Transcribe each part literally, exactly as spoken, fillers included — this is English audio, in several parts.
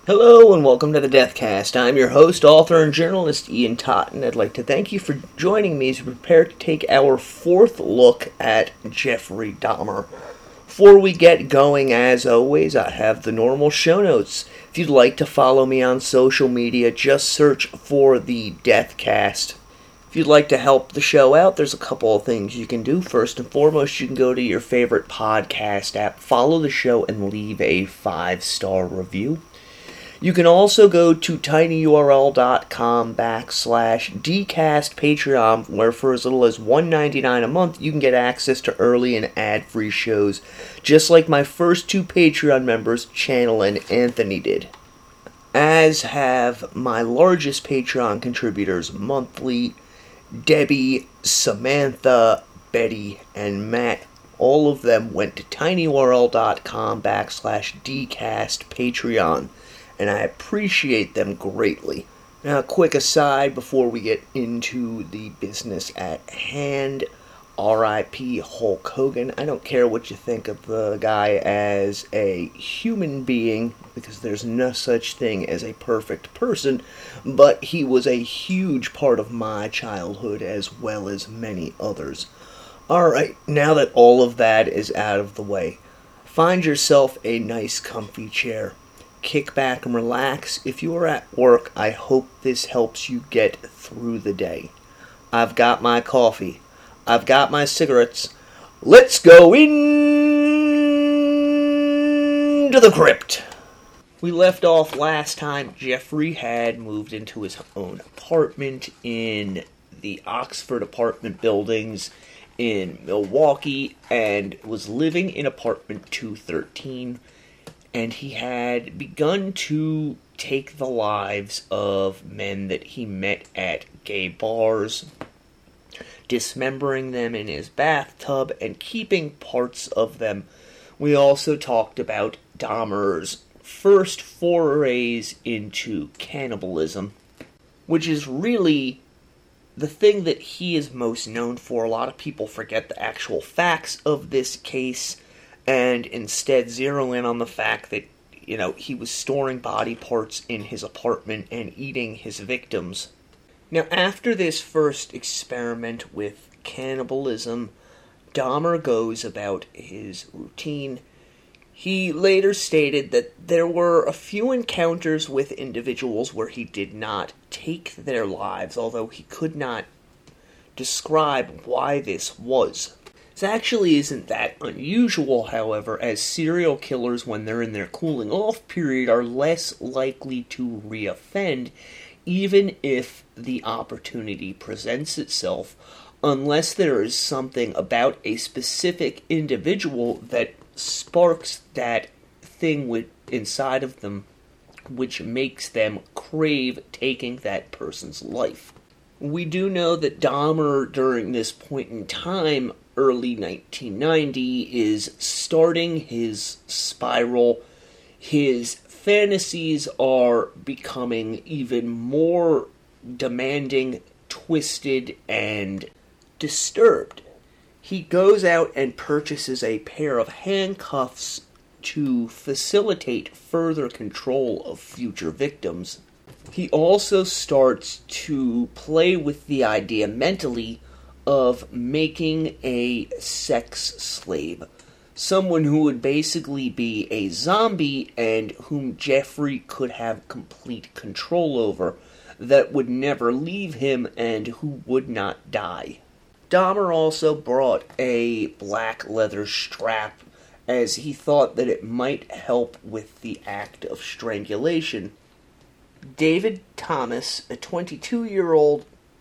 Hello and welcome to the Deathcast. I'm your host, author, and journalist Ian Totten. I'd like to thank you for joining me as we prepare to take our fourth look at Jeffrey Dahmer. Before we get going, as always, I have the normal show notes. If you'd like to follow me on social media, just search for the Deathcast. If you'd like to help the show out, there's a couple of things you can do. First and foremost, you can go to your favorite podcast app, follow the show, and leave a five-star review. You can also go to tinyurl.com backslash dcast Patreon, where for as little as one dollar and ninety-nine cents a month, you can get access to early and ad-free shows, just like my first two Patreon members, Channel and Anthony, did. As have my largest Patreon contributors monthly, Debbie, Samantha, Betty, and Matt. All of them went to tinyurl.com backslash dcast Patreon, and I appreciate them greatly. Now, a quick aside before we get into the business at hand. R I P Hulk Hogan. I don't care what you think of the guy as a human being, because there's no such thing as a perfect person, but he was a huge part of my childhood as well as many others. Alright, now that all of that is out of the way, find yourself a nice comfy chair. Kick back and relax. If you are at work, I hope this helps you get through the day. I've got my coffee. I've got my cigarettes. Let's go into the crypt. We left off last time. Jeffrey had moved into his own apartment in the Oxford apartment buildings in Milwaukee and was living in apartment two thirteen. And he had begun to take the lives of men that he met at gay bars, dismembering them in his bathtub and keeping parts of them. We also talked about Dahmer's first forays into cannibalism, which is really the thing that he is most known for. A lot of people forget the actual facts of this case and instead zero in on the fact that, you know, he was storing body parts in his apartment and eating his victims. Now, after this first experiment with cannibalism, Dahmer goes about his routine. He later stated that there were a few encounters with individuals where he did not take their lives, although he could not describe why this was. This actually isn't that unusual, however, as serial killers, when they're in their cooling off period, are less likely to reoffend, even if the opportunity presents itself, unless there is something about a specific individual that sparks that thing with, inside of them, which makes them crave taking that person's life. We do know that Dahmer, during this point in time, early nineteen ninety, is starting his spiral. His fantasies are becoming even more demanding, twisted, and disturbed. He goes out and purchases a pair of handcuffs to facilitate further control of future victims. He also starts to play with the idea mentally of making a sex slave. Someone who would basically be a zombie and whom Jeffrey could have complete control over, that would never leave him and who would not die. Dahmer also brought a black leather strap, as he thought that it might help with the act of strangulation. David Thomas, a twenty-two-year-old,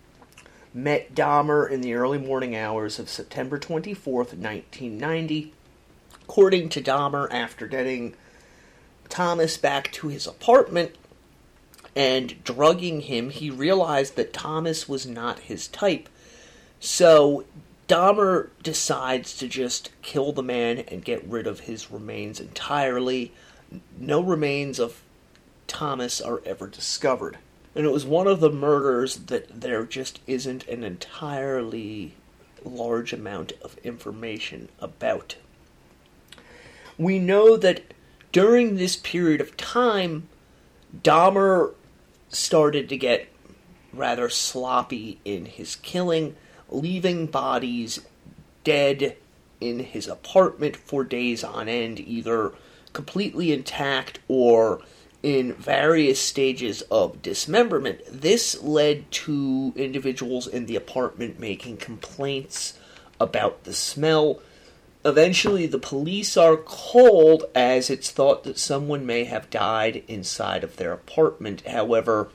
met Dahmer in the early morning hours of September twenty-fourth, nineteen ninety. According to Dahmer, after getting Thomas back to his apartment and drugging him, he realized that Thomas was not his type. So Dahmer decides to just kill the man and get rid of his remains entirely. No remains of Thomas are ever discovered. And it was one of the murders that there just isn't an entirely large amount of information about. We know that during this period of time, Dahmer started to get rather sloppy in his killing, leaving bodies dead in his apartment for days on end, either completely intact or in various stages of dismemberment. This led to individuals in the apartment making complaints about the smell. Eventually, the police are called as it's thought that someone may have died inside of their apartment. However,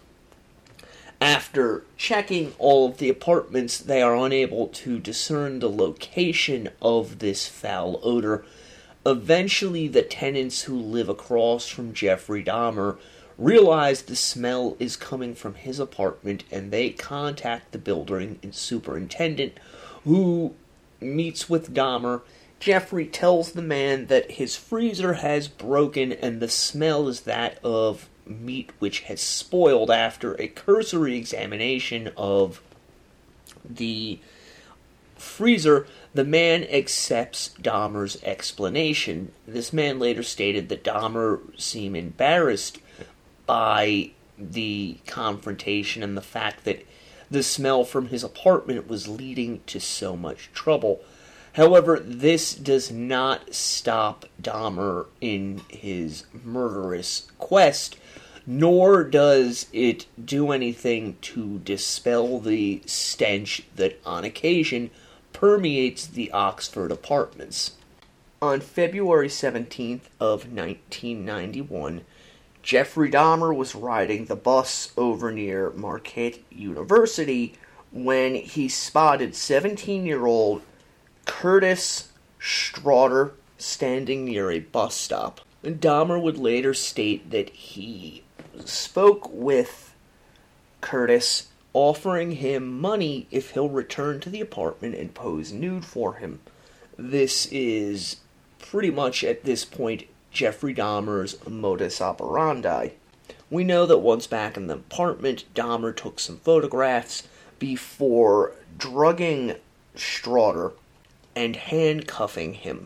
after checking all of the apartments, they are unable to discern the location of this foul odor. Eventually, the tenants who live across from Jeffrey Dahmer realize the smell is coming from his apartment, and they contact the building superintendent, who meets with Dahmer. Jeffrey tells the man that his freezer has broken, and the smell is that of meat which has spoiled. After a cursory examination of the freezer, the man accepts Dahmer's explanation. This man later stated that Dahmer seemed embarrassed by the confrontation and the fact that the smell from his apartment was leading to so much trouble. However, this does not stop Dahmer in his murderous quest, nor does it do anything to dispel the stench that, on occasion, permeates the Oxford apartments. On February seventeenth of nineteen ninety-one, Jeffrey Dahmer was riding the bus over near Marquette University when he spotted seventeen-year-old Curtis Straughter standing near a bus stop. Dahmer would later state that he spoke with Curtis, offering him money if he'll return to the apartment and pose nude for him. This is pretty much, at this point, Jeffrey Dahmer's modus operandi. We know that once back in the apartment, Dahmer took some photographs before drugging Straughter and handcuffing him.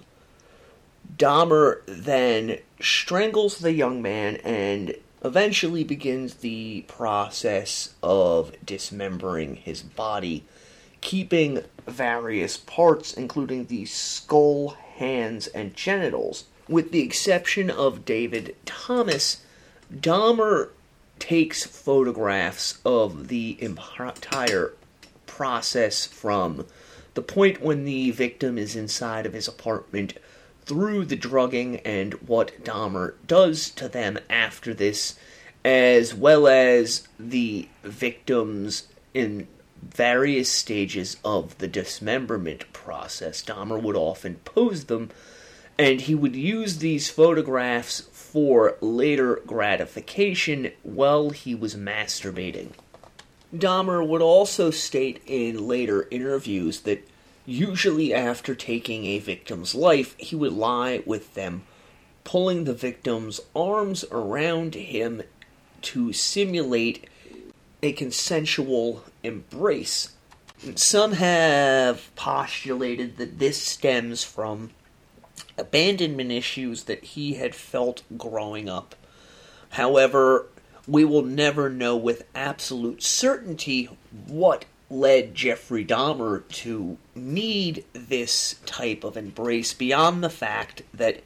Dahmer then strangles the young man and eventually begins the process of dismembering his body, keeping various parts, including the skull, hands, and genitals. With the exception of David Thomas, Dahmer takes photographs of the entire process from the point when the victim is inside of his apartment through the drugging and what Dahmer does to them after this, as well as the victims in various stages of the dismemberment process. Dahmer would often pose them, and he would use these photographs for later gratification while he was masturbating. Dahmer would also state in later interviews that usually after taking a victim's life, he would lie with them, pulling the victim's arms around him to simulate a consensual embrace. Some have postulated that this stems from abandonment issues that he had felt growing up. However, we will never know with absolute certainty what led Jeffrey Dahmer to need this type of embrace, beyond the fact that,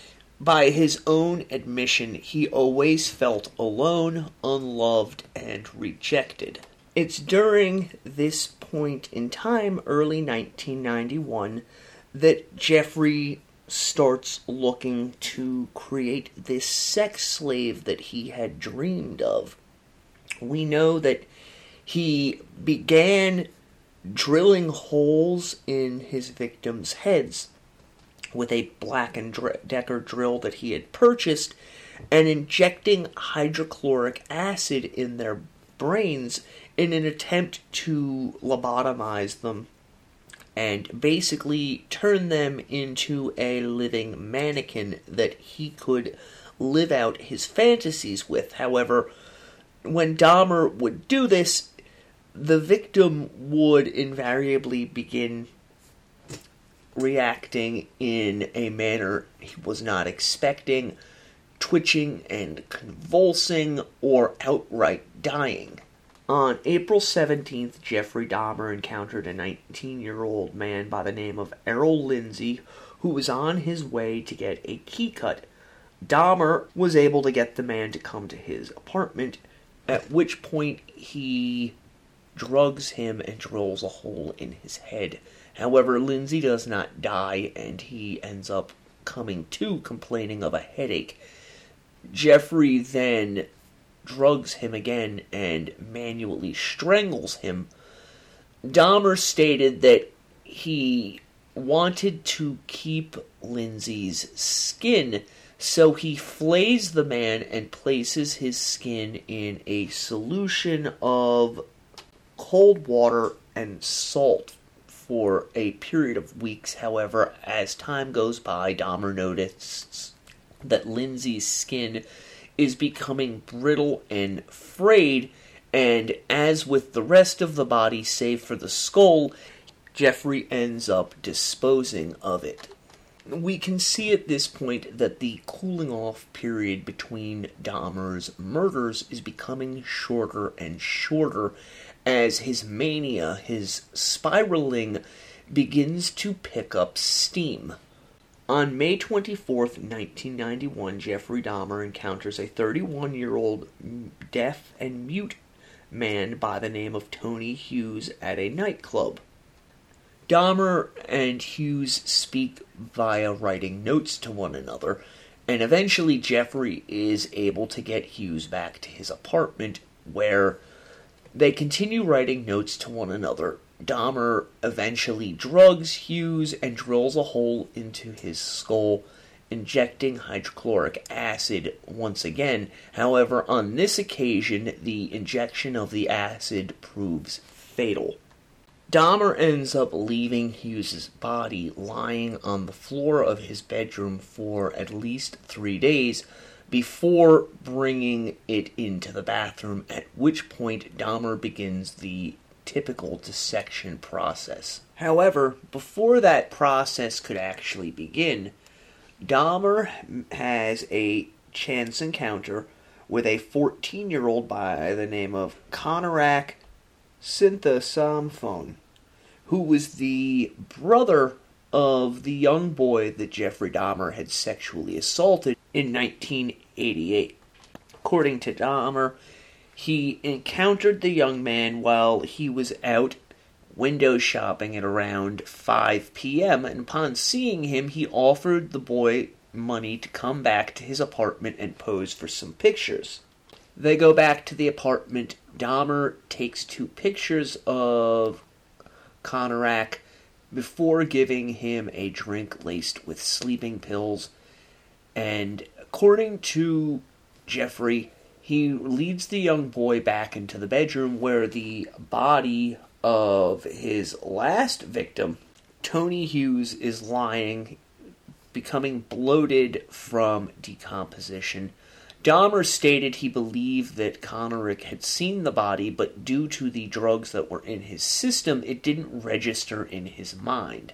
by his own admission, he always felt alone, unloved, and rejected. It's during this point in time, early nineteen ninety-one, that Jeffrey starts looking to create this sex slave that he had dreamed of. We know that he began drilling holes in his victims' heads with a Black and Decker drill that he had purchased and injecting hydrochloric acid in their brains in an attempt to lobotomize them and basically turn them into a living mannequin that he could live out his fantasies with. However, when Dahmer would do this, the victim would invariably begin reacting in a manner he was not expecting, twitching and convulsing, or outright dying. On April seventeenth, Jeffrey Dahmer encountered a nineteen-year-old man by the name of Errol Lindsay, who was on his way to get a key cut. Dahmer was able to get the man to come to his apartment, at which point he drugs him and drills a hole in his head. However, Lindsay does not die, and he ends up coming to, complaining of a headache. Jeffrey then drugs him again and manually strangles him. Dahmer stated that he wanted to keep Lindsay's skin, so he flays the man and places his skin in a solution of cold water and salt for a period of weeks. However, as time goes by, Dahmer noticed that Lindsay's skin is becoming brittle and frayed, and as with the rest of the body, save for the skull, Jeffrey ends up disposing of it. We can see at this point that the cooling off period between Dahmer's murders is becoming shorter and shorter as his mania, his spiraling, begins to pick up steam. On May twenty-fourth, nineteen ninety-one, Jeffrey Dahmer encounters a thirty-one-year-old deaf and mute man by the name of Tony Hughes at a nightclub. Dahmer and Hughes speak via writing notes to one another, and eventually Jeffrey is able to get Hughes back to his apartment, where they continue writing notes to one another. Dahmer eventually drugs Hughes and drills a hole into his skull, injecting hydrochloric acid once again. However, on this occasion, the injection of the acid proves fatal. Dahmer ends up leaving Hughes's body lying on the floor of his bedroom for at least three days before bringing it into the bathroom, at which point Dahmer begins the typical dissection process. However, before that process could actually begin, Dahmer has a chance encounter with a fourteen-year-old by the name of Konorak Syntha-Samphone, who was the brother of the young boy that Jeffrey Dahmer had sexually assaulted in nineteen eighty-eight. According to Dahmer, he encountered the young man while he was out window shopping at around five p.m., and upon seeing him, he offered the boy money to come back to his apartment and pose for some pictures. They go back to the apartment. Dahmer takes two pictures of Konorak before giving him a drink laced with sleeping pills, and according to Jeffrey, he leads the young boy back into the bedroom where the body of his last victim, Tony Hughes, is lying, becoming bloated from decomposition. Dahmer stated he believed that Konorak had seen the body, but due to the drugs that were in his system, it didn't register in his mind.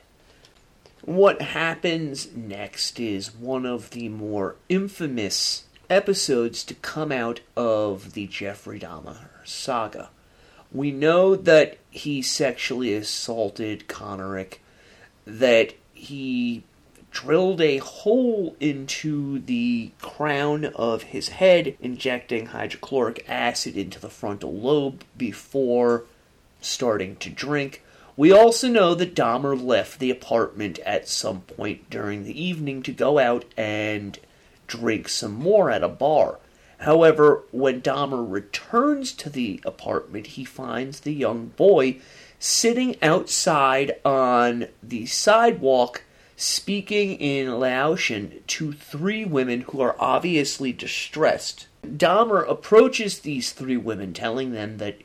What happens next is one of the more infamous episodes to come out of the Jeffrey Dahmer saga. We know that he sexually assaulted Konorak, that he drilled a hole into the crown of his head, injecting hydrochloric acid into the frontal lobe before starting to drink. We also know that Dahmer left the apartment at some point during the evening to go out and drink some more at a bar. However, when Dahmer returns to the apartment, he finds the young boy sitting outside on the sidewalk speaking in Laotian to three women who are obviously distressed. Dahmer approaches these three women, telling them that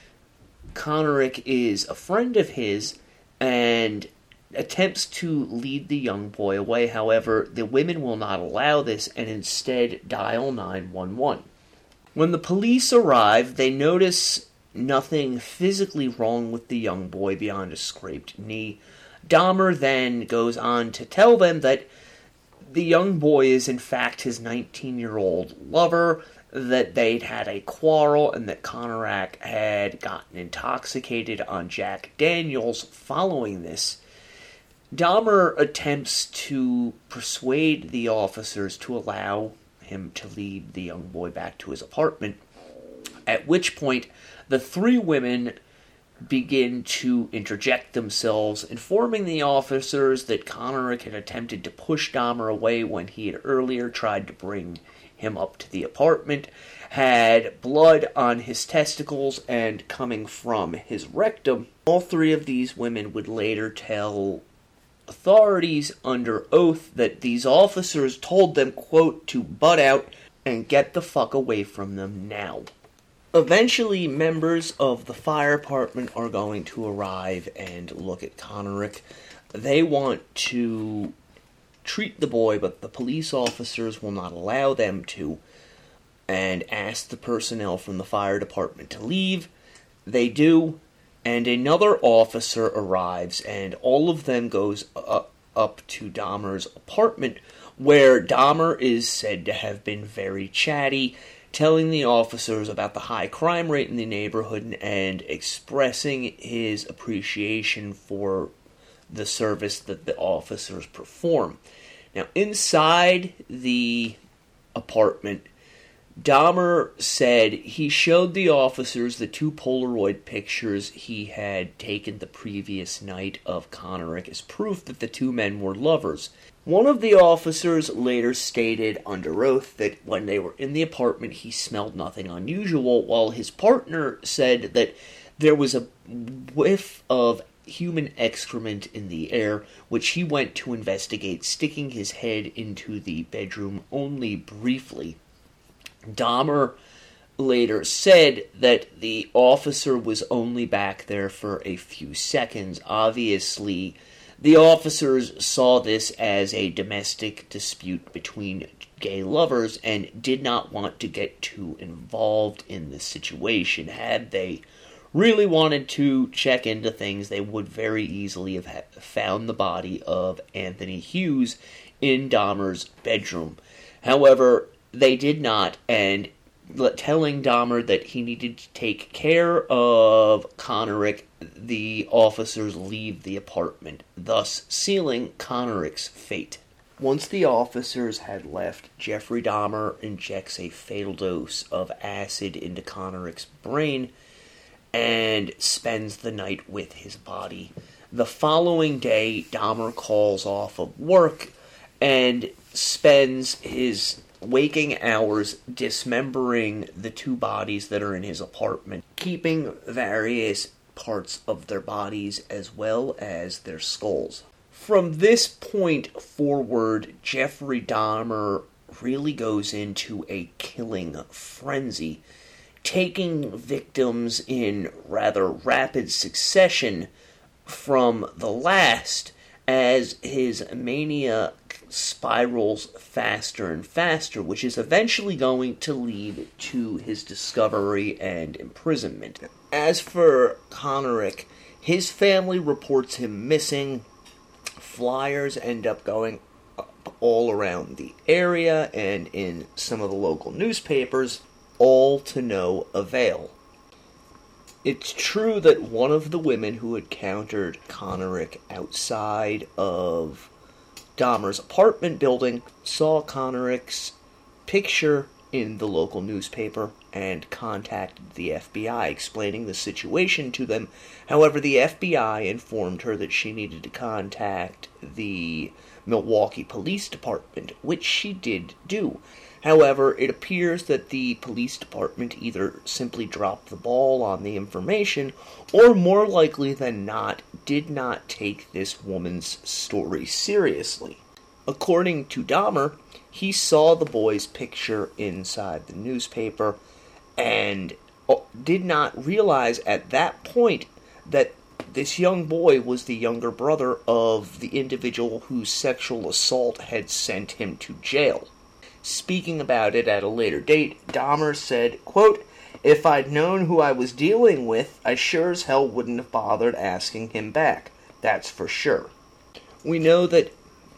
Konorak is a friend of his, and attempts to lead the young boy away. However, the women will not allow this and instead dial nine one one. When the police arrive, they notice nothing physically wrong with the young boy beyond a scraped knee. Dahmer then goes on to tell them that the young boy is in fact his nineteen-year-old lover, that they'd had a quarrel, and that Konarak had gotten intoxicated on Jack Daniels following this. Dahmer attempts to persuade the officers to allow him to lead the young boy back to his apartment, at which point the three women begin to interject themselves, informing the officers that Konarak had attempted to push Dahmer away when he had earlier tried to bring him up to the apartment, had blood on his testicles and coming from his rectum. All three of these women would later tell authorities under oath that these officers told them, quote, to butt out and get the fuck away from them now. Eventually, members of the fire department are going to arrive and look at Konarak. They want to treat the boy, but the police officers will not allow them to, and ask the personnel from the fire department to leave. They do, and another officer arrives, and all of them goes up, up to Dahmer's apartment, where Dahmer is said to have been very chatty, telling the officers about the high crime rate in the neighborhood and expressing his appreciation for the service that the officers perform. Now, inside the apartment, Dahmer said he showed the officers the two Polaroid pictures he had taken the previous night of Konarak as proof that the two men were lovers. One of the officers later stated under oath that when they were in the apartment he smelled nothing unusual, while his partner said that there was a whiff of human excrement in the air, which he went to investigate, sticking his head into the bedroom only briefly. Dahmer later said that the officer was only back there for a few seconds. Obviously, the officers saw this as a domestic dispute between gay lovers and did not want to get too involved in the situation. Had they really wanted to check into things, they would very easily have found the body of Anthony Hughes in Dahmer's bedroom. However, they did not, and telling Dahmer that he needed to take care of Konarak, the officers leave the apartment, thus sealing Konarak's fate. Once the officers had left, Jeffrey Dahmer injects a fatal dose of acid into Konarak's brain and spends the night with his body. The following day, Dahmer calls off of work and spends his waking hours dismembering the two bodies that are in his apartment, keeping various parts of their bodies as well as their skulls. From this point forward, Jeffrey Dahmer really goes into a killing frenzy, taking victims in rather rapid succession from the last as his mania spirals faster and faster, which is eventually going to lead to his discovery and imprisonment. As for Konarak, his family reports him missing. Flyers end up going up all around the area and in some of the local newspapers, all to no avail. It's true that one of the women who encountered Konarak outside of Dahmer's apartment building saw Konarak's picture in the local newspaper and contacted the F B I, explaining the situation to them. However, the F B I informed her that she needed to contact the Milwaukee Police Department, which she did do. However, it appears that the police department either simply dropped the ball on the information, or more likely than not, did not take this woman's story seriously. According to Dahmer, he saw the boy's picture inside the newspaper and did not realize at that point that this young boy was the younger brother of the individual whose sexual assault had sent him to jail. Speaking about it at a later date, Dahmer said, quote, "If I'd known who I was dealing with, I sure as hell wouldn't have bothered asking him back. That's for sure." We know that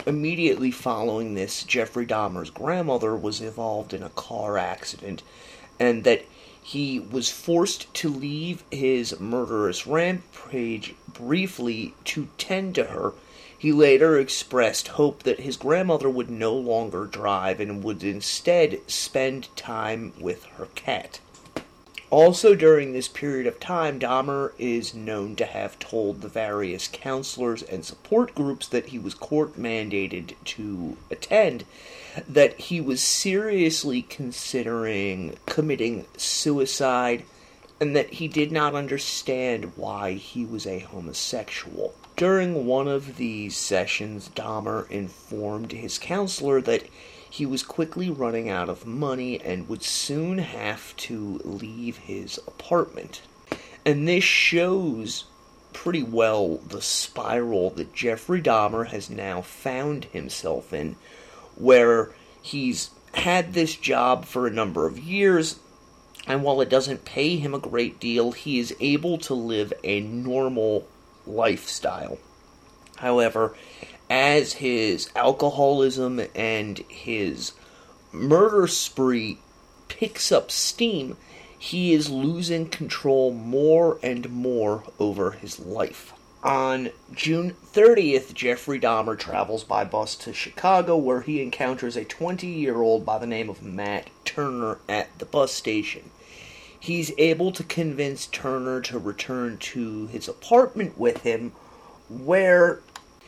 Immediately following this, Jeffrey Dahmer's grandmother was involved in a car accident, and that he was forced to leave his murderous rampage briefly to tend to her. He later expressed hope that his grandmother would no longer drive and would instead spend time with her cat. Also during this period of time, Dahmer is known to have told the various counselors and support groups that he was court-mandated to attend that he was seriously considering committing suicide and that he did not understand why he was a homosexual. During one of these sessions, Dahmer informed his counselor that he was quickly running out of money and would soon have to leave his apartment. And this shows pretty well the spiral that Jeffrey Dahmer has now found himself in, where he's had this job for a number of years, and while it doesn't pay him a great deal, he is able to live a normal lifestyle. However, as his alcoholism and his murder spree picks up steam, he is losing control more and more over his life. On June thirtieth, Jeffrey Dahmer travels by bus to Chicago, where he encounters a twenty-year-old by the name of Matt Turner at the bus station. He's able to convince Turner to return to his apartment with him, where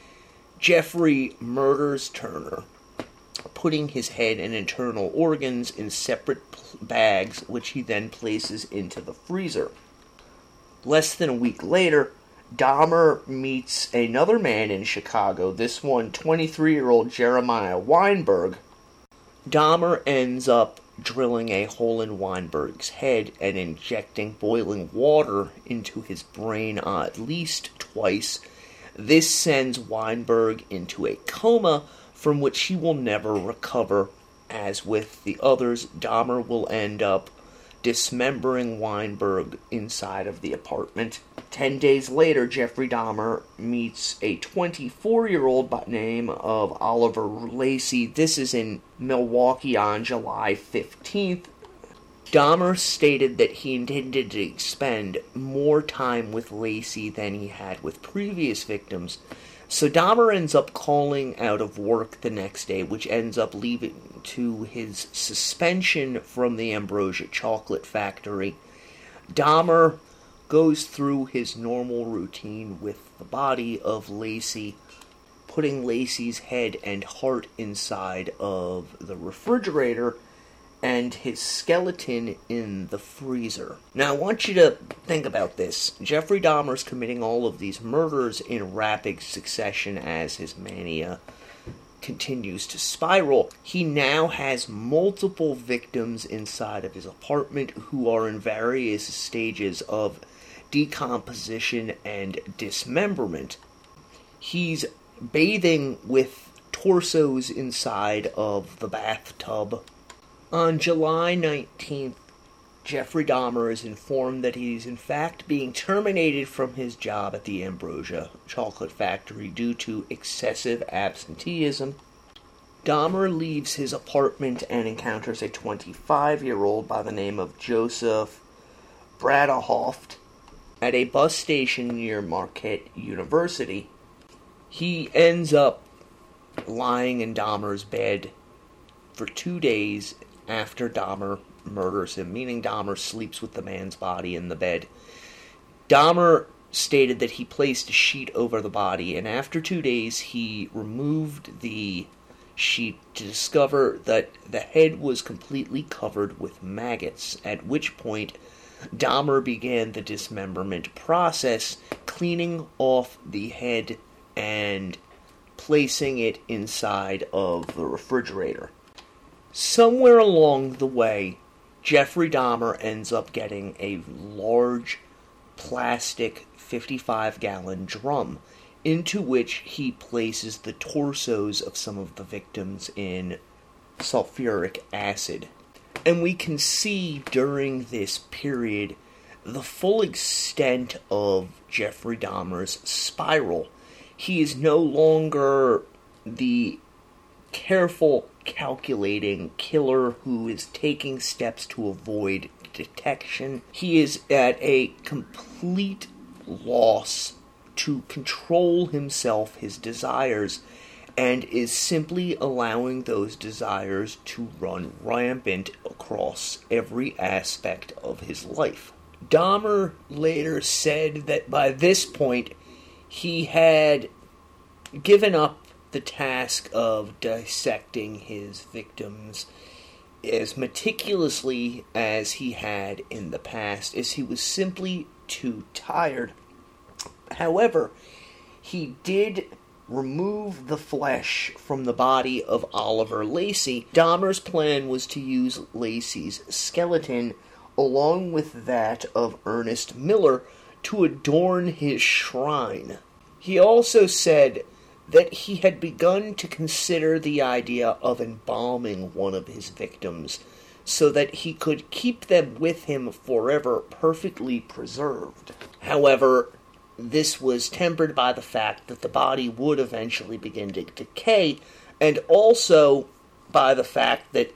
Jeffrey murders Turner, putting his head and internal organs in separate bags, which he then places into the freezer. Less than a week later, Dahmer meets another man in Chicago, this one twenty-three-year-old Jeremiah Weinberg. Dahmer ends up drilling a hole in Weinberg's head and injecting boiling water into his brain uh, at least twice. This sends Weinberg into a coma from which he will never recover. As with the others, Dahmer will end up dismembering Weinberg inside of the apartment. Ten days later, Jeffrey Dahmer meets a twenty-four-year-old by the name of Oliver Lacey. This is in Milwaukee on July fifteenth. Dahmer stated that he intended to expend more time with Lacey than he had with previous victims, so Dahmer ends up calling out of work the next day, which ends up leading to his suspension from the Ambrosia Chocolate Factory. Dahmer goes through his normal routine with the body of Lacey, putting Lacey's head and heart inside of the refrigerator and his skeleton in the freezer. Now, I want you to think about this. Jeffrey Dahmer's committing all of these murders in rapid succession as his mania continues to spiral. He now has multiple victims inside of his apartment who are in various stages of decomposition and dismemberment. He's bathing with torsos inside of the bathtub. On July nineteenth, Jeffrey Dahmer is informed that he's in fact being terminated from his job at the Ambrosia Chocolate Factory due to excessive absenteeism. Dahmer leaves his apartment and encounters a twenty-five-year-old by the name of Joseph Bradahoft at a bus station near Marquette University. He ends up lying in Dahmer's bed for two days after Dahmer murders him, meaning Dahmer sleeps with the man's body in the bed. Dahmer stated that he placed a sheet over the body, and after two days he removed the sheet to discover that the head was completely covered with maggots, at which point Dahmer began the dismemberment process, cleaning off the head and placing it inside of the refrigerator. Somewhere along the way, Jeffrey Dahmer ends up getting a large plastic fifty-five gallon drum into which he places the torsos of some of the victims in sulfuric acid. And we can see during this period the full extent of Jeffrey Dahmer's spiral. He is no longer the careful, calculating killer who is taking steps to avoid detection. He is at a complete loss to control himself, his desires, and is simply allowing those desires to run rampant across every aspect of his life. Dahmer later said that by this point, he had given up the task of dissecting his victims as meticulously as he had in the past, as he was simply too tired. However, he did remove the flesh from the body of Oliver Lacy. Dahmer's plan was to use Lacy's skeleton along with that of Ernest Miller to adorn his shrine. He also said that he had begun to consider the idea of embalming one of his victims so that he could keep them with him forever perfectly preserved. However, this was tempered by the fact that the body would eventually begin to decay, and also by the fact that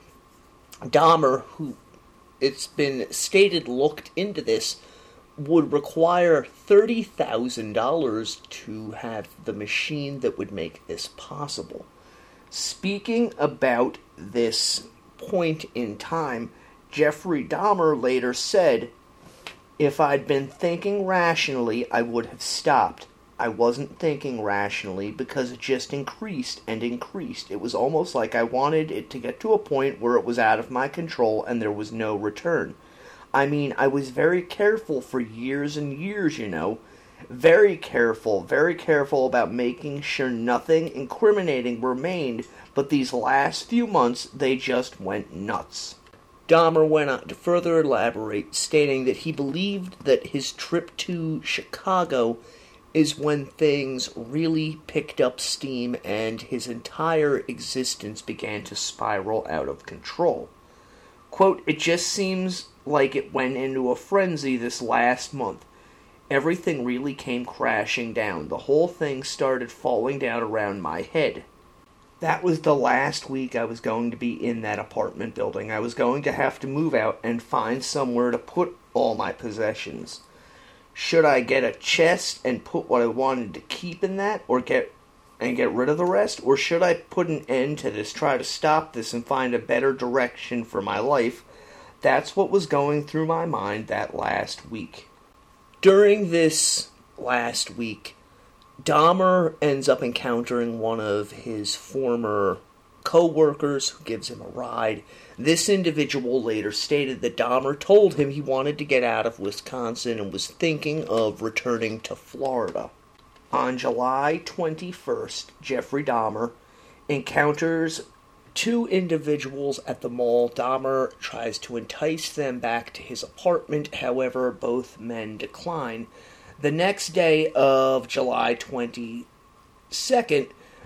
Dahmer, who it's been stated looked into this, would require thirty thousand dollars to have the machine that would make this possible. Speaking about this point in time, Jeffrey Dahmer later said, "If I'd been thinking rationally, I would have stopped. I wasn't thinking rationally because it just increased and increased. It was almost like I wanted it to get to a point where it was out of my control and there was no return. I mean, I was very careful for years and years, you know. Very careful, very careful about making sure nothing incriminating remained, but these last few months, they just went nuts." Dahmer went on to further elaborate, stating that he believed that his trip to Chicago is when things really picked up steam and his entire existence began to spiral out of control. Quote, "It just seems like it went into a frenzy this last month. Everything really came crashing down. The whole thing started falling down around my head. That was the last week I was going to be in that apartment building. I was going to have to move out and find somewhere to put all my possessions. Should I get a chest and put what I wanted to keep in that, or get and get rid of the rest? Or should I put an end to this, try to stop this, and find a better direction for my life? That's what was going through my mind that last week." During this last week, Dahmer ends up encountering one of his former co-workers who gives him a ride. This individual later stated that Dahmer told him he wanted to get out of Wisconsin and was thinking of returning to Florida. On July twenty-first, Jeffrey Dahmer encounters two individuals at the mall. Dahmer tries to entice them back to his apartment, however, both men decline. The next day of July twenty-second,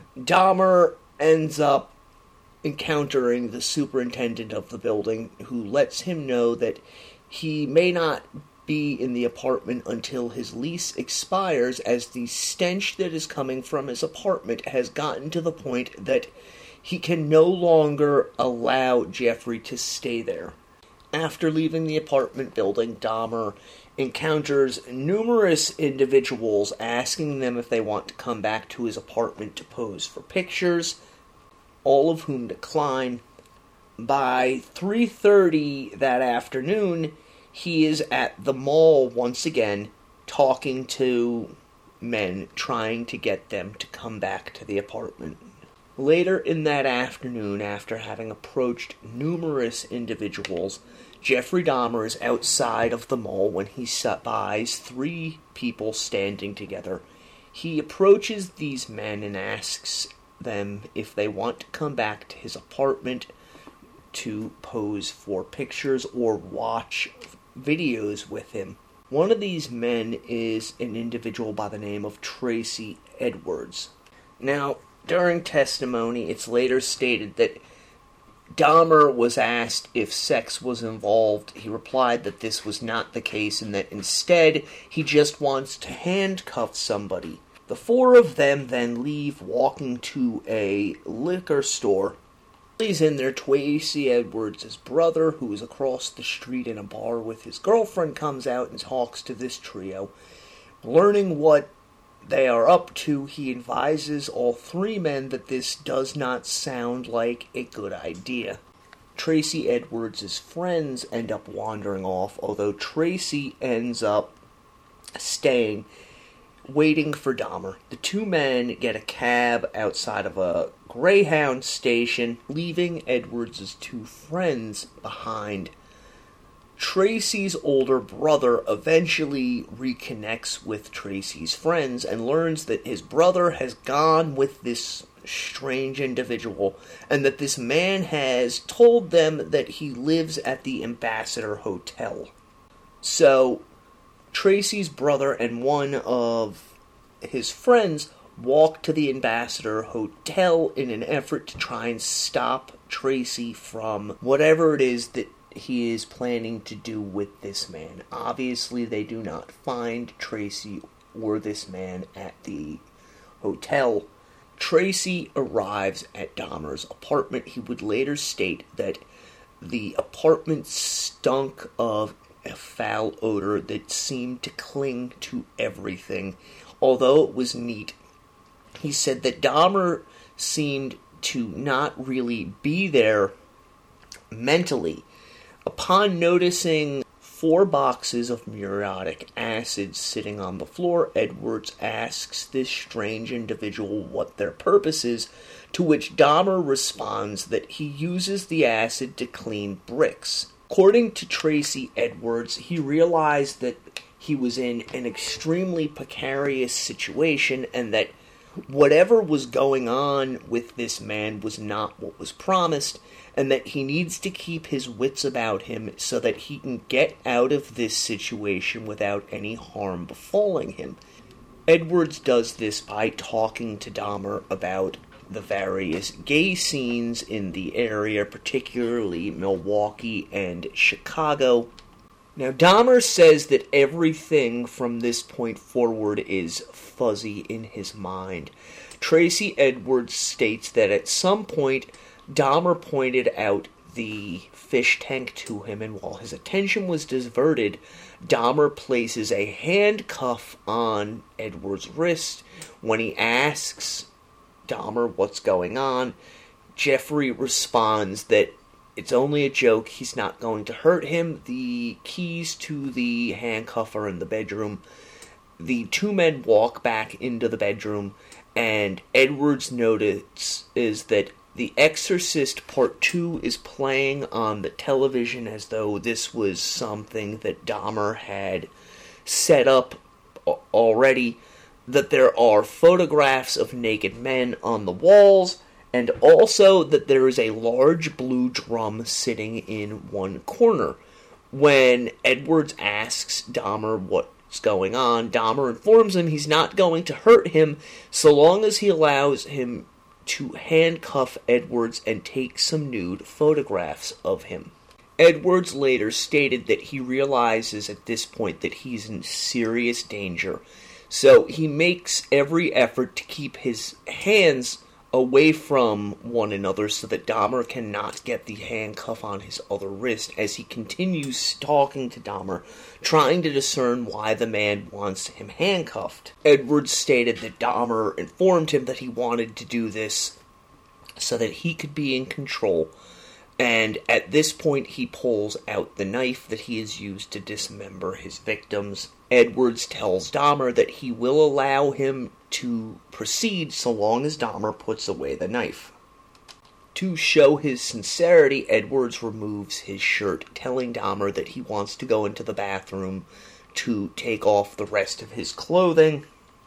Dahmer ends up encountering the superintendent of the building, who lets him know that he may not be in the apartment until his lease expires, as the stench that is coming from his apartment has gotten to the point that he can no longer allow Jeffrey to stay there. After leaving the apartment building, Dahmer encounters numerous individuals asking them if they want to come back to his apartment to pose for pictures, all of whom decline. By three thirty that afternoon, he is at the mall once again, talking to men, trying to get them to come back to the apartment. Later in that afternoon, after having approached numerous individuals, Jeffrey Dahmer is outside of the mall when he spies three people standing together. He approaches these men and asks them if they want to come back to his apartment to pose for pictures or watch videos with him. One of these men is an individual by the name of Tracy Edwards. Now, during testimony, it's later stated that Dahmer was asked if sex was involved. He replied that this was not the case and that instead he just wants to handcuff somebody. The four of them then leave, walking to a liquor store. He's in there. Tracy Edwards' brother, who is across the street in a bar with his girlfriend, comes out and talks to this trio. Learning what they are up to, he advises all three men that this does not sound like a good idea. Tracy Edwards' friends end up wandering off, although Tracy ends up staying, waiting for Dahmer. The two men get a cab outside of a Greyhound station, leaving Edwards' two friends behind. Tracy's older brother eventually reconnects with Tracy's friends and learns that his brother has gone with this strange individual, and that this man has told them that he lives at the Ambassador Hotel. So, Tracy's brother and one of his friends walk to the Ambassador Hotel in an effort to try and stop Tracy from whatever it is that he is planning to do with this man. Obviously, they do not find Tracy or this man at the hotel. Tracy arrives at Dahmer's apartment. He would later state that the apartment stunk of a foul odor that seemed to cling to everything. Although it was neat, he said that Dahmer seemed to not really be there mentally. Upon noticing four boxes of muriatic acid sitting on the floor, Edwards asks this strange individual what their purpose is, to which Dahmer responds that he uses the acid to clean bricks. According to Tracy Edwards, he realized that he was in an extremely precarious situation and that whatever was going on with this man was not what was promised, and that he needs to keep his wits about him so that he can get out of this situation without any harm befalling him. Edwards does this by talking to Dahmer about the various gay scenes in the area, particularly Milwaukee and Chicago. Now, Dahmer says that everything from this point forward is fuzzy in his mind. Tracy Edwards states that at some point, Dahmer pointed out the fish tank to him, and while his attention was diverted, Dahmer places a handcuff on Edwards' wrist. When he asks Dahmer what's going on, Jeffrey responds that it's only a joke, he's not going to hurt him. The keys to the handcuff are in the bedroom. The two men walk back into the bedroom, and Edwards notices that The Exorcist Part two is playing on the television as though this was something that Dahmer had set up already, that there are photographs of naked men on the walls, and also that there is a large blue drum sitting in one corner. When Edwards asks Dahmer what's going on, Dahmer informs him he's not going to hurt him so long as he allows him to handcuff Edwards and take some nude photographs of him. Edwards later stated that he realizes at this point that he's in serious danger, so he makes every effort to keep his hands away from one another so that Dahmer cannot get the handcuff on his other wrist as he continues talking to Dahmer, trying to discern why the man wants him handcuffed. Edwards stated that Dahmer informed him that he wanted to do this so that he could be in control, and at this point he pulls out the knife that he has used to dismember his victims. Edwards tells Dahmer that he will allow him to proceed so long as Dahmer puts away the knife. To show his sincerity, Edwards removes his shirt, telling Dahmer that he wants to go into the bathroom to take off the rest of his clothing.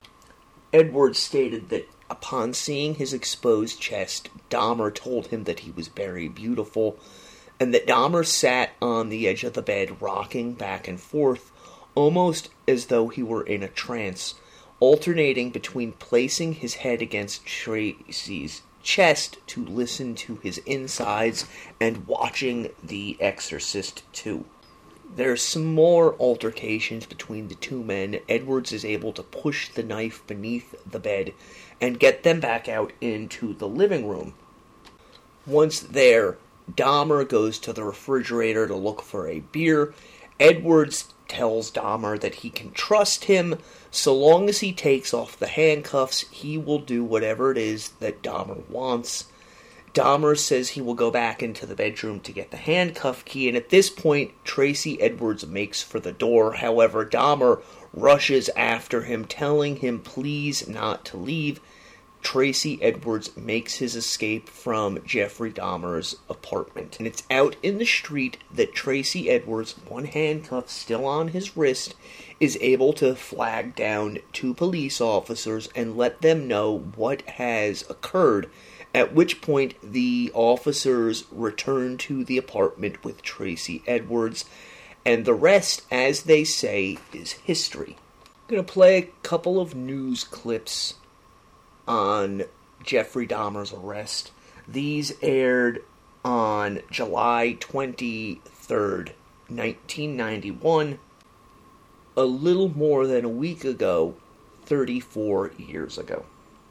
Edwards stated that upon seeing his exposed chest, Dahmer told him that he was very beautiful, and that Dahmer sat on the edge of the bed, rocking back and forth, almost as though he were in a trance, alternating between placing his head against Tracy's chest to listen to his insides and watching The Exorcist two. There's some more altercations between the two men. Edwards is able to push the knife beneath the bed and get them back out into the living room. Once there, Dahmer goes to the refrigerator to look for a beer. Edwards tells Dahmer that he can trust him. So long as he takes off the handcuffs, he will do whatever it is that Dahmer wants. Dahmer says he will go back into the bedroom to get the handcuff key, and at this point, Tracy Edwards makes for the door. However, Dahmer rushes after him, telling him please not to leave. Tracy Edwards makes his escape from Jeffrey Dahmer's apartment, and it's out in the street that Tracy Edwards, one handcuff still on his wrist, is able to flag down two police officers and let them know what has occurred. At which point, the officers return to the apartment with Tracy Edwards, and the rest, as they say, is history. I'm going to play a couple of news clips on Jeffrey Dahmer's arrest. These aired on July twenty-third, nineteen ninety-one, a little more than a week ago, thirty-four years ago.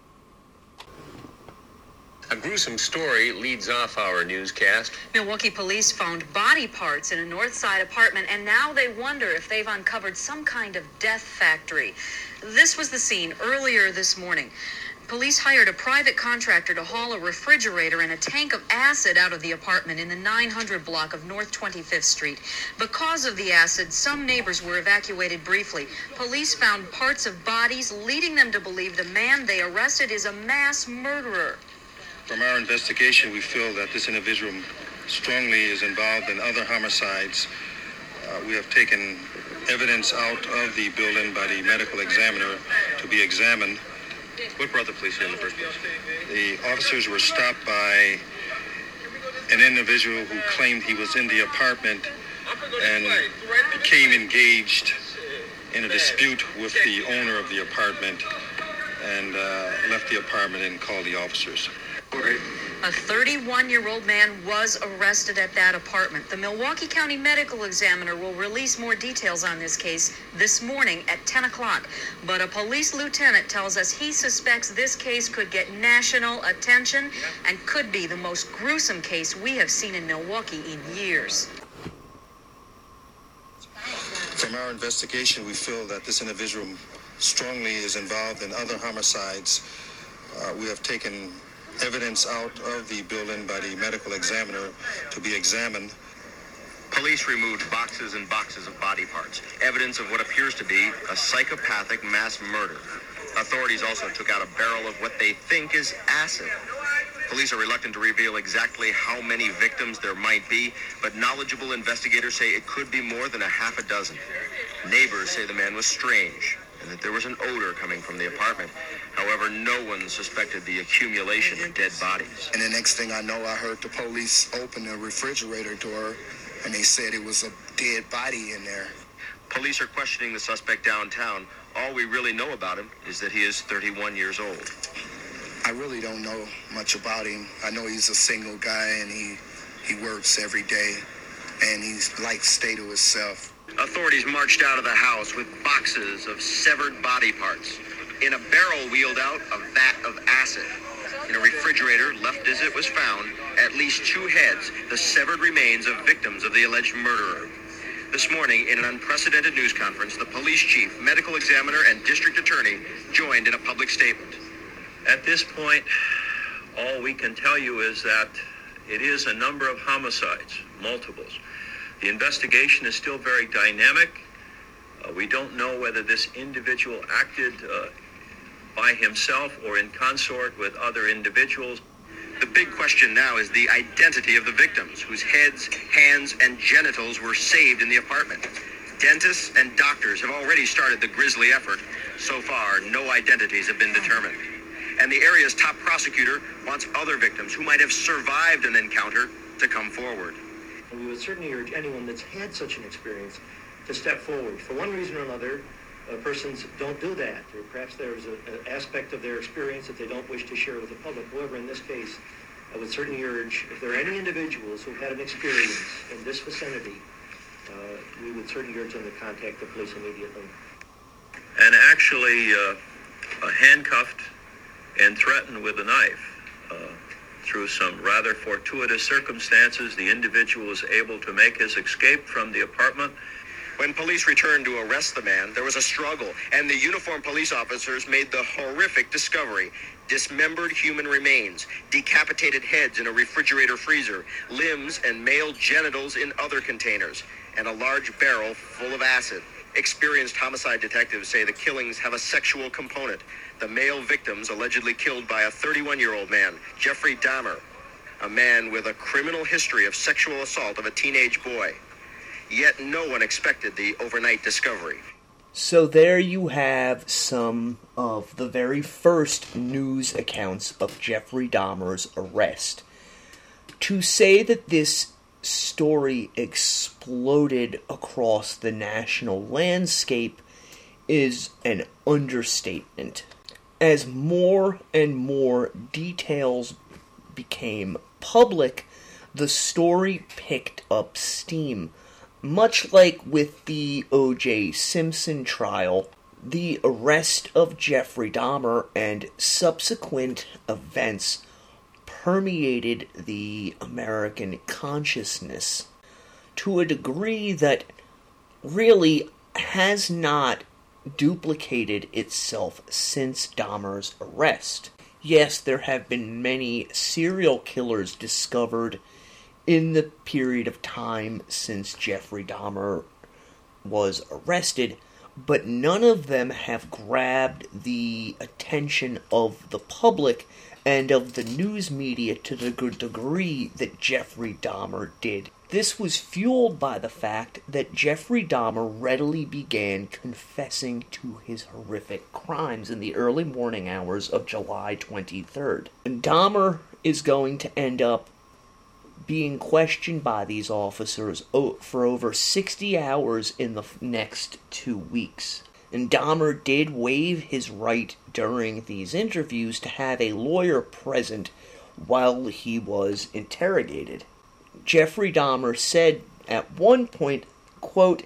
A gruesome story leads off our newscast. Milwaukee police found body parts in a North Side apartment, and now they wonder if they've uncovered some kind of death factory. This was the scene earlier this morning. Police hired a private contractor to haul a refrigerator and a tank of acid out of the apartment in the nine hundred block of North twenty-fifth Street. Because of the acid, some neighbors were evacuated briefly. Police found parts of bodies, leading them to believe the man they arrested is a mass murderer. From our investigation, we feel that this individual strongly is involved in other homicides. Uh, we have taken evidence out of the building by the medical examiner to be examined. What brought the police here in the first place? The officers were stopped by an individual who claimed he was in the apartment and became engaged in a dispute with the owner of the apartment and uh, left the apartment and called the officers. A thirty-one-year-old man was arrested at that apartment. The Milwaukee County Medical Examiner will release more details on this case this morning at ten o'clock. But a police lieutenant tells us he suspects this case could get national attention and could be the most gruesome case we have seen in Milwaukee in years. From our investigation, we feel that this individual strongly is involved in other homicides. Uh, we have taken evidence out of the building by the medical examiner to be examined. Police removed boxes and boxes of body parts, evidence of what appears to be a psychopathic mass murder. Authorities also took out a barrel of what they think is acid. Police are reluctant to reveal exactly how many victims there might be, but knowledgeable investigators say it could be more than a half a dozen. Neighbors say the man was strange and that there was an odor coming from the apartment. However, no one suspected the accumulation of dead bodies. And the next thing I know, I heard the police open the refrigerator door, and they said it was a dead body in there. Police are questioning the suspect downtown. All we really know about him is that he is thirty-one years old. I really don't know much about him. I know he's a single guy, and he, he works every day, and he's like stay to himself. Authorities marched out of the house with boxes of severed body parts. In a barrel wheeled out a vat of acid. In a refrigerator left as it was found, at least two heads, the severed remains of victims of the alleged murderer. This morning, in an unprecedented news conference, the police chief, medical examiner, and district attorney joined in a public statement. At this point, all we can tell you is that it is a number of homicides, multiples. The investigation is still very dynamic. Uh, we don't know whether this individual acted uh, by himself or in consort with other individuals. The big question now is the identity of the victims, whose heads, hands, and genitals were saved in the apartment. Dentists and doctors have already started the grisly effort. So far, no identities have been determined. And the area's top prosecutor wants other victims who might have survived an encounter to come forward. And we would certainly urge anyone that's had such an experience to step forward. For one reason or another, uh, persons don't do that. Or perhaps there's an aspect of their experience that they don't wish to share with the public. However, in this case, I would certainly urge, if there are any individuals who had an experience in this vicinity, uh, we would certainly urge them to contact the police immediately. And actually uh, uh, handcuffed and threatened with a knife. Uh, through some rather fortuitous circumstances, the individual was able to make his escape from the apartment. When police returned to arrest the man, there was a struggle, and the uniformed police officers made the horrific discovery: dismembered human remains, decapitated heads in a refrigerator freezer, limbs and male genitals in other containers, and a large barrel full of acid. Experienced homicide detectives say the killings have a sexual component. The male victims allegedly killed by a thirty-one-year-old man, Jeffrey Dahmer, a man with a criminal history of sexual assault of a teenage boy. Yet no one expected the overnight discovery. So there you have some of the very first news accounts of Jeffrey Dahmer's arrest. To say that this story exploded across the national landscape is an understatement. As more and more details became public, the story picked up steam. Much like with the O J Simpson trial, the arrest of Jeffrey Dahmer and subsequent events permeated the American consciousness to a degree that really has not duplicated itself since Dahmer's arrest. Yes, there have been many serial killers discovered in the period of time since Jeffrey Dahmer was arrested, but none of them have grabbed the attention of the public and of the news media to the degree that Jeffrey Dahmer did. This was fueled by the fact that Jeffrey Dahmer readily began confessing to his horrific crimes in the early morning hours of July twenty-third. And Dahmer is going to end up being questioned by these officers for over sixty hours in the next two weeks. And Dahmer did waive his right during these interviews to have a lawyer present while he was interrogated. Jeffrey Dahmer said at one point, quote,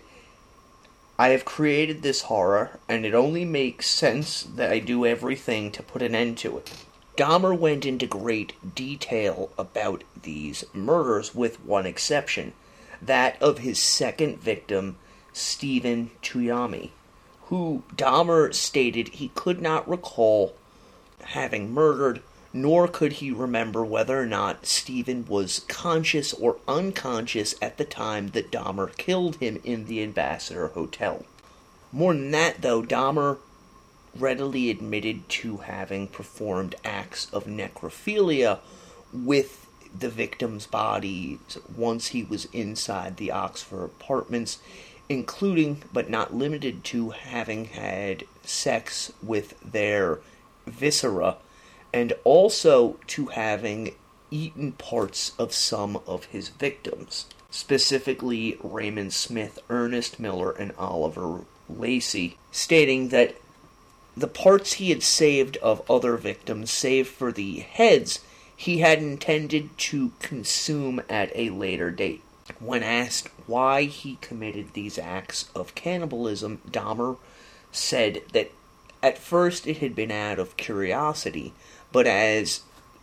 "I have created this horror, and it only makes sense that I do everything to put an end to it." Dahmer went into great detail about these murders with one exception, that of his second victim, Stephen Tuyami, who Dahmer stated he could not recall having murdered, nor could he remember whether or not Stephen was conscious or unconscious at the time that Dahmer killed him in the Ambassador Hotel. More than that, though, Dahmer readily admitted to having performed acts of necrophilia with the victim's bodies once he was inside the Oxford apartments, including, but not limited to, having had sex with their viscera, and also to having eaten parts of some of his victims, specifically Raymond Smith, Ernest Miller, and Oliver Lacey, stating that the parts he had saved of other victims, save for the heads, he had intended to consume at a later date. When asked why he committed these acts of cannibalism, Dahmer said that at first it had been out of curiosity, but as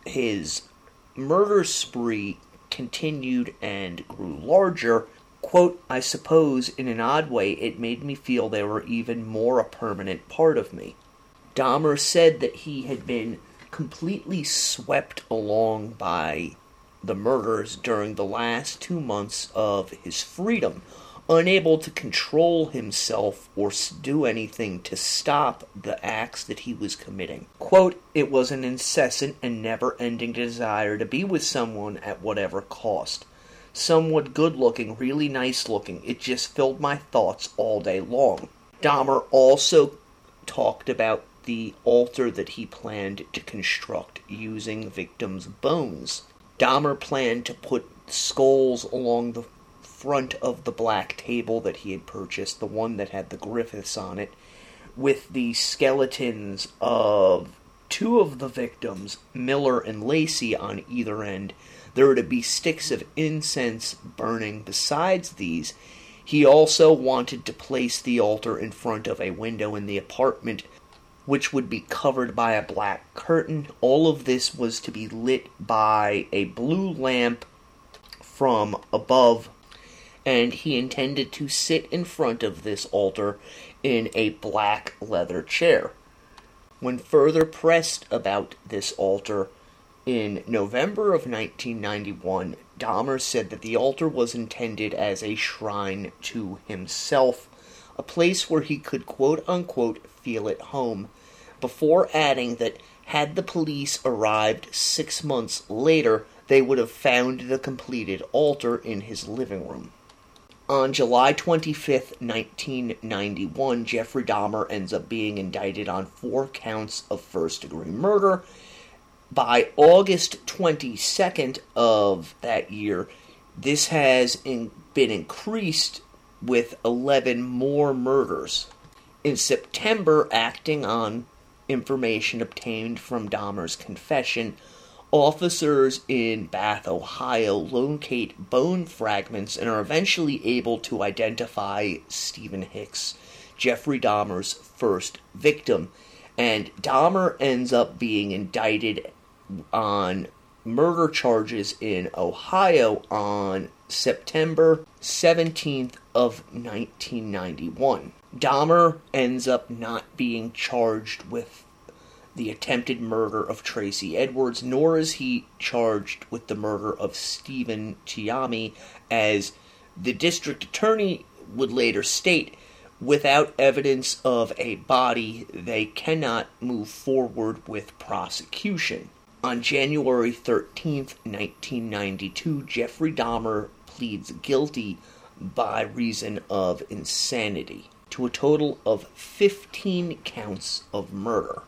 his murder spree continued and grew larger, quote, "I suppose in an odd way it made me feel they were even more a permanent part of me." Dahmer said that he had been completely swept along by the murders during the last two months of his freedom, unable to control himself or do anything to stop the acts that he was committing. Quote, "It was an incessant and never-ending desire to be with someone at whatever cost. Someone good-looking, really nice-looking. It just filled my thoughts all day long." Dahmer also talked about the altar that he planned to construct using victims' bones. Dahmer planned to put skulls along the front of the black table that he had purchased, the one that had the Griffiths on it, with the skeletons of two of the victims, Miller and Lacey, on either end. There were to be sticks of incense burning besides these. He also wanted to place the altar in front of a window in the apartment, which would be covered by a black curtain. All of this was to be lit by a blue lamp from above, and he intended to sit in front of this altar in a black leather chair. When further pressed about this altar, in November of nineteen ninety-one, Dahmer said that the altar was intended as a shrine to himself, a place where he could quote-unquote feel at home, before adding that had the police arrived six months later, they would have found the completed altar in his living room. On July twenty-fifth, nineteen ninety-one, Jeffrey Dahmer ends up being indicted on four counts of first-degree murder. By August twenty-second of that year, this has in, been increased with eleven more murders. In September, acting on information obtained from Dahmer's confession, officers in Bath, Ohio, locate bone fragments and are eventually able to identify Stephen Hicks, Jeffrey Dahmer's first victim. And Dahmer ends up being indicted on murder charges in Ohio on September seventeenth of nineteen ninety-one. Dahmer ends up not being charged with the attempted murder of Tracy Edwards, nor is he charged with the murder of Stephen Chiami, as the district attorney would later state. Without evidence of a body, they cannot move forward with prosecution. On January thirteenth, nineteen ninety-two, Jeffrey Dahmer pleads guilty by reason of insanity to a total of fifteen counts of murder.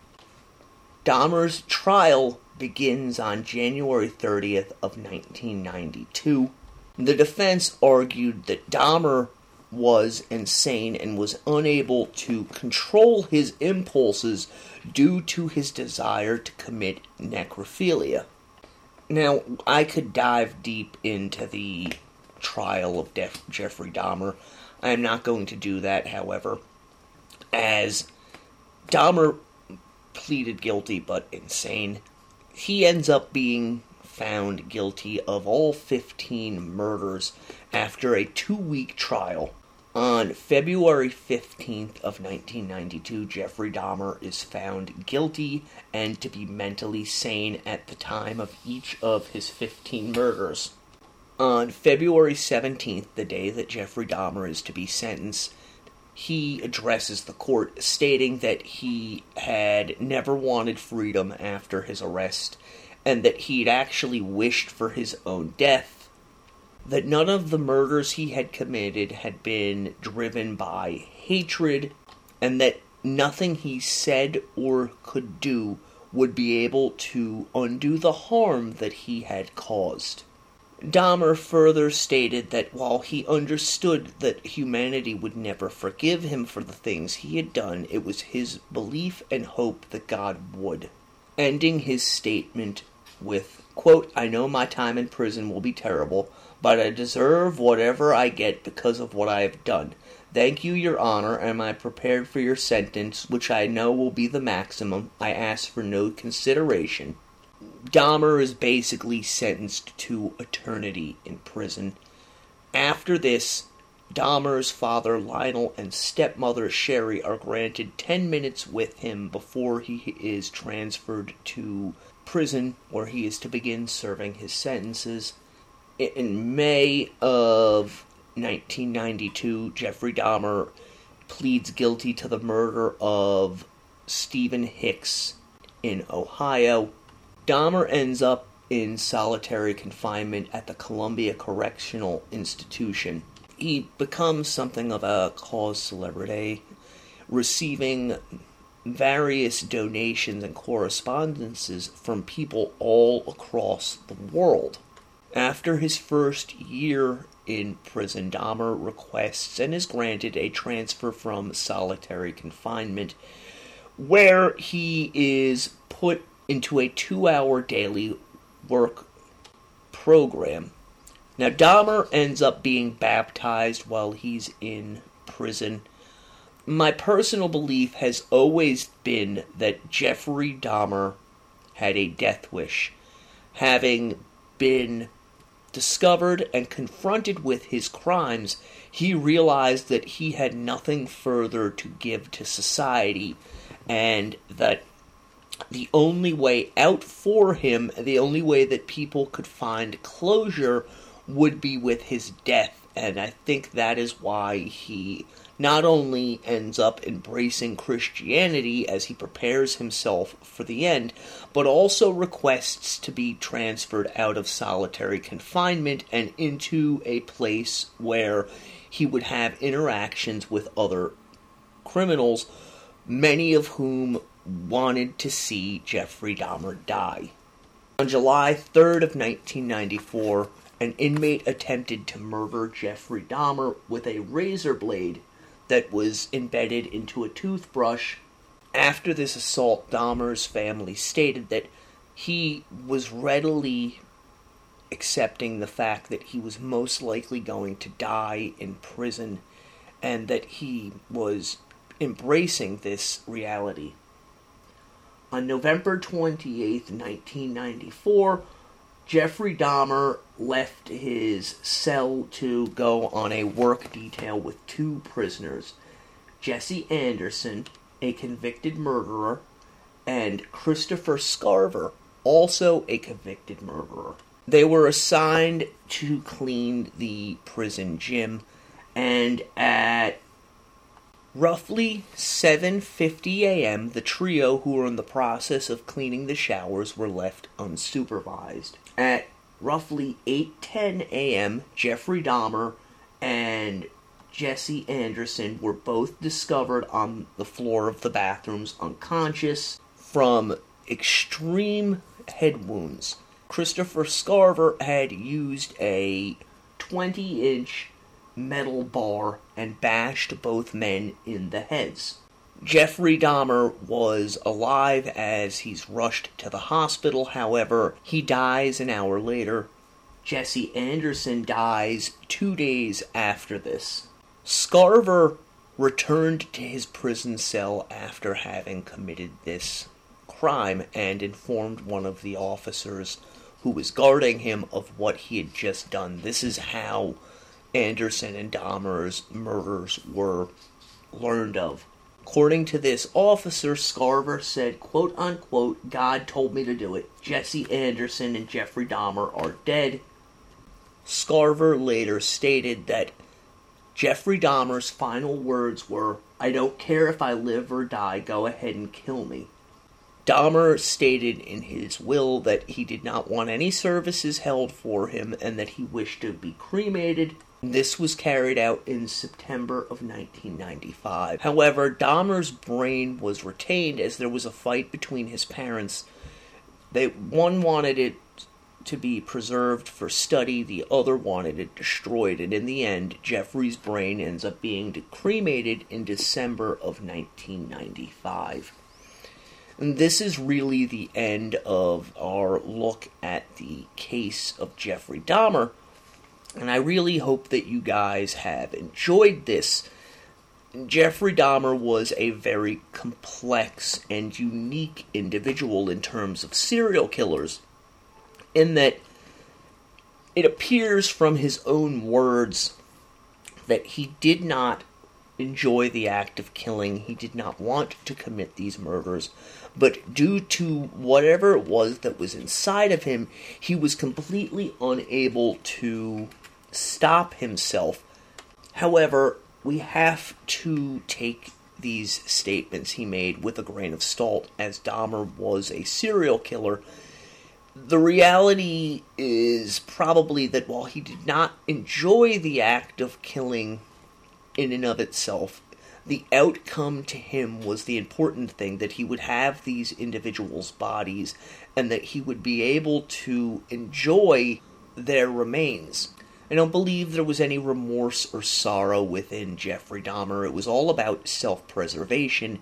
Dahmer's trial begins on January thirtieth of nineteen ninety-two. The defense argued that Dahmer was insane and was unable to control his impulses due to his desire to commit necrophilia. Now, I could dive deep into the trial of Def- Jeffrey Dahmer. I am not going to do that, however, as Dahmer pleaded guilty but insane. He ends up being found guilty of all fifteen murders after a two-week trial. On February fifteenth of nineteen ninety-two, Jeffrey Dahmer is found guilty and to be mentally sane at the time of each of his fifteen murders. On February seventeenth, the day that Jeffrey Dahmer is to be sentenced, he addresses the court, stating that he had never wanted freedom after his arrest, and that he'd actually wished for his own death. That none of the murders he had committed had been driven by hatred, and that nothing he said or could do would be able to undo the harm that he had caused. Dahmer further stated that while he understood that humanity would never forgive him for the things he had done, it was his belief and hope that God would. Ending his statement with, quote, "I know my time in prison will be terrible, but I deserve whatever I get because of what I have done. Thank you, Your Honor. Am I prepared for your sentence, which I know will be the maximum? I ask for no consideration." Dahmer is basically sentenced to eternity in prison. After this, Dahmer's father Lionel and stepmother Sherry are granted ten minutes with him before he is transferred to prison, where he is to begin serving his sentences. In May of nineteen ninety-two, Jeffrey Dahmer pleads guilty to the murder of Stephen Hicks in Ohio. Dahmer ends up in solitary confinement at the Columbia Correctional Institution. He becomes something of a cause celebrity, receiving various donations and correspondences from people all across the world. After his first year in prison, Dahmer requests and is granted a transfer from solitary confinement, where he is put into a two-hour daily work program. Now, Dahmer ends up being baptized while he's in prison. My personal belief has always been that Jeffrey Dahmer had a death wish. Having been discovered and confronted with his crimes, he realized that he had nothing further to give to society, and that the only way out for him, the only way that people could find closure, would be with his death. And I think that is why he not only ends up embracing Christianity as he prepares himself for the end, but also requests to be transferred out of solitary confinement and into a place where he would have interactions with other criminals, many of whom wanted to see Jeffrey Dahmer die. On July third of nineteen ninety-four, an inmate attempted to murder Jeffrey Dahmer with a razor blade that was embedded into a toothbrush. After this assault, Dahmer's family stated that he was readily accepting the fact that he was most likely going to die in prison, and that he was embracing this reality. On November twenty-eighth, nineteen ninety-four, Jeffrey Dahmer left his cell to go on a work detail with two prisoners, Jesse Anderson, a convicted murderer, and Christopher Scarver, also a convicted murderer. They were assigned to clean the prison gym, and at roughly seven fifty a.m., the trio who were in the process of cleaning the showers were left unsupervised. At roughly eight ten a.m., Jeffrey Dahmer and Jesse Anderson were both discovered on the floor of the bathrooms unconscious from extreme head wounds. Christopher Scarver had used a twenty-inch metal bar and bashed both men in the heads. Jeffrey Dahmer was alive as he's rushed to the hospital. However, he dies an hour later. Jesse Anderson dies two days after this. Scarver returned to his prison cell after having committed this crime and informed one of the officers who was guarding him of what he had just done. This is how Anderson and Dahmer's murders were learned of. According to this officer, Scarver said, quote unquote, "God told me to do it. Jesse Anderson and Jeffrey Dahmer are dead." Scarver later stated that Jeffrey Dahmer's final words were, "I don't care if I live or die, go ahead and kill me." Dahmer stated in his will that he did not want any services held for him and that he wished to be cremated. This was carried out in September of nineteen ninety-five. However, Dahmer's brain was retained as there was a fight between his parents. They, one wanted it to be preserved for study, the other wanted it destroyed, and in the end, Jeffrey's brain ends up being cremated in December of nineteen ninety-five. And this is really the end of our look at the case of Jeffrey Dahmer. And I really hope that you guys have enjoyed this. Jeffrey Dahmer was a very complex and unique individual in terms of serial killers, in that it appears from his own words that he did not enjoy the act of killing. He did not want to commit these murders, but due to whatever it was that was inside of him, he was completely unable to stop himself. However, we have to take these statements he made with a grain of salt, as Dahmer was a serial killer. The reality is probably that while he did not enjoy the act of killing in and of itself, the outcome to him was the important thing, that he would have these individuals' bodies and that he would be able to enjoy their remains. I don't believe there was any remorse or sorrow within Jeffrey Dahmer. It was all about self-preservation.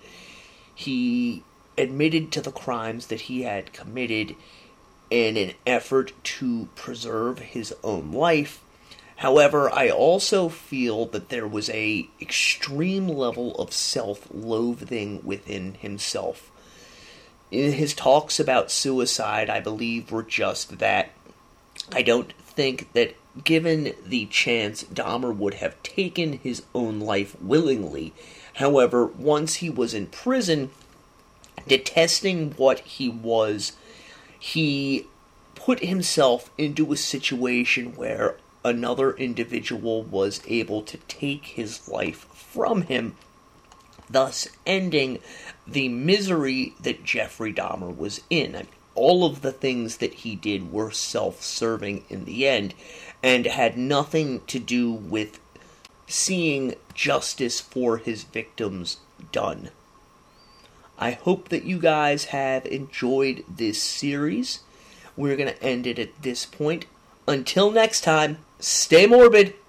He admitted to the crimes that he had committed in an effort to preserve his own life, However, I also feel that there was a extreme level of self-loathing within himself. In his talks about suicide, I believe, were just that. I don't think that, given the chance, Dahmer would have taken his own life willingly. However, once he was in prison, detesting what he was, he put himself into a situation where another individual was able to take his life from him, thus ending the misery that Jeffrey Dahmer was in. I mean, all of the things that he did were self-serving in the end, and had nothing to do with seeing justice for his victims done. I hope that you guys have enjoyed this series. We're going to end it at this point. Until next time, stay morbid.